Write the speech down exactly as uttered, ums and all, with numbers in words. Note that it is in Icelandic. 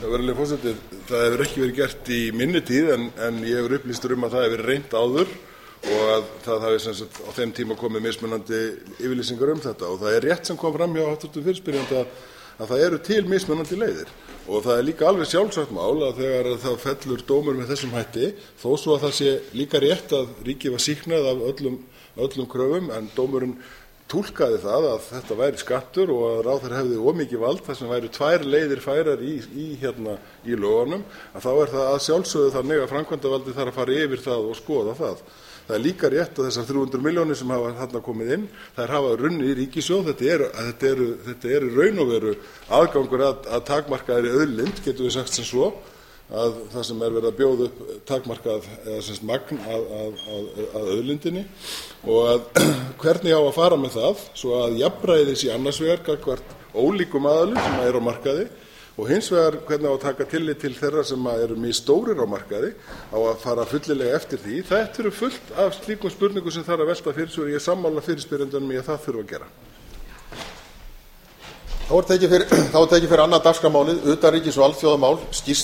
Virðulegi forseti, það hefur ekki verið gert í minni tíð en, en ég hefur upplýstur um að það hefur verið reynt áður og að það hafi sem sagt á þeim tíma komið mismunandi yfirlýsingar um þetta og það er rétt sem kom fram hjá háttvirtum fyrirspyrjanda að það eru til mismunandi leiðir og það er líka alveg sjálfsagt mál að þegar það fellur dómur með þessum hætti þó svo að það sé líka rétt að ríkið var sýknað af öllum, öllum kröfum en dómurinn túlkaði það að þetta væri skattur og að ráðherra hefði of mikið vald þar sem væru tvær leiðir færar í, í, hérna, í lögunum að þá er það að sjálfsögðu þannig að framkvæmdavaldið þarf að fara yfir það og skoða það. Það er líka rétt að þessar þrjú hundruð milljónir sem hafa þarna komið inn, þær hafa runnið í ríkissjóð, þetta eru, þetta eru, þetta eru raun og veru aðgangur að, að takmarkaðri auðlind, getum við sagt sem svo, að það sem er verið að bjóða upp takmarkað eða semst magn að, að, að, að auðlindinni og að hvernig á að fara með það svo að jafnræði sé annars vegar gagnvart ólíkum aðilum sem eru á markaði og hins vegar hvernig á að taka tillit til þeirra sem eru mjög stórir á markaði á að fara fullilega eftir því. Þetta eru fullt af slíkum spurningum sem þarf að velta fyrir svo og ég er sammála fyrirspyrjendunum í að það þurfa að gera. Þá er tekið fyrir, þá er tekið fyrir annað dagskrármálið, utanríkis- og alþjóðamál, skýrsla